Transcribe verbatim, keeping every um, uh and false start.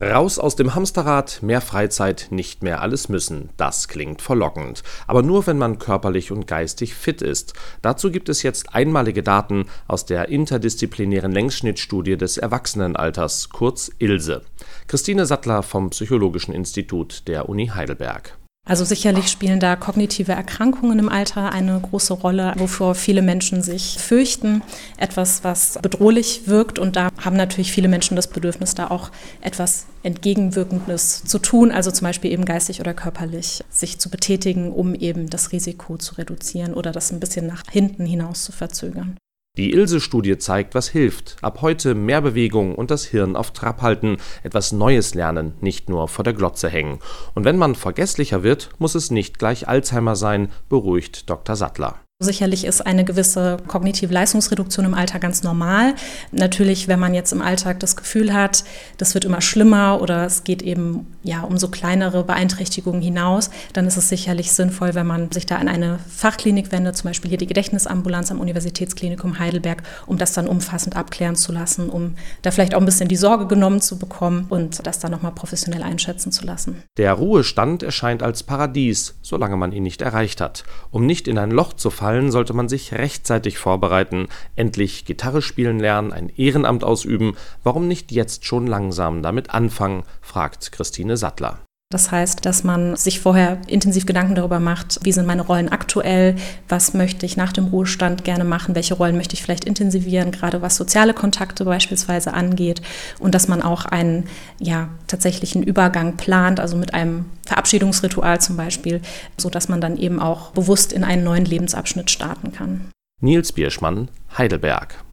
Raus aus dem Hamsterrad, mehr Freizeit, nicht mehr alles müssen. Das klingt verlockend. Aber nur, wenn man körperlich und geistig fit ist. Dazu gibt es jetzt einmalige Daten aus der interdisziplinären Längsschnittstudie des Erwachsenenalters, kurz I L S E. Christine Sattler vom Psychologischen Institut der Uni Heidelberg. Also sicherlich spielen da kognitive Erkrankungen im Alter eine große Rolle, wovor viele Menschen sich fürchten. Etwas, was bedrohlich wirkt, und da haben natürlich viele Menschen das Bedürfnis, da auch etwas Entgegenwirkendes zu tun, also zum Beispiel eben geistig oder körperlich sich zu betätigen, um eben das Risiko zu reduzieren oder das ein bisschen nach hinten hinaus zu verzögern. Die I L S E-Studie zeigt, was hilft. Ab heute mehr Bewegung und das Hirn auf Trab halten, etwas Neues lernen, nicht nur vor der Glotze hängen. Und wenn man vergesslicher wird, muss es nicht gleich Alzheimer sein, beruhigt Doktor Sattler. Sicherlich ist eine gewisse kognitive Leistungsreduktion im Alter ganz normal. Natürlich, wenn man jetzt im Alltag das Gefühl hat, das wird immer schlimmer oder es geht eben ja um so kleinere Beeinträchtigungen hinaus, dann ist es sicherlich sinnvoll, wenn man sich da an eine Fachklinik wendet, zum Beispiel hier die Gedächtnisambulanz am Universitätsklinikum Heidelberg, um das dann umfassend abklären zu lassen, um da vielleicht auch ein bisschen die Sorge genommen zu bekommen und das dann nochmal professionell einschätzen zu lassen. Der Ruhestand erscheint als Paradies, solange man ihn nicht erreicht hat. Um nicht in ein Loch zu fallen, sollte man sich rechtzeitig vorbereiten, endlich Gitarre spielen lernen, ein Ehrenamt ausüben. Warum nicht jetzt schon langsam damit anfangen, fragt Christine Sattler. Das heißt, dass man sich vorher intensiv Gedanken darüber macht, wie sind meine Rollen aktuell, was möchte ich nach dem Ruhestand gerne machen, welche Rollen möchte ich vielleicht intensivieren, gerade was soziale Kontakte beispielsweise angeht, und dass man auch einen ja, tatsächlichen Übergang plant, also mit einem Verabschiedungsritual zum Beispiel, sodass man dann eben auch bewusst in einen neuen Lebensabschnitt starten kann. Nils Bierschmann, Heidelberg.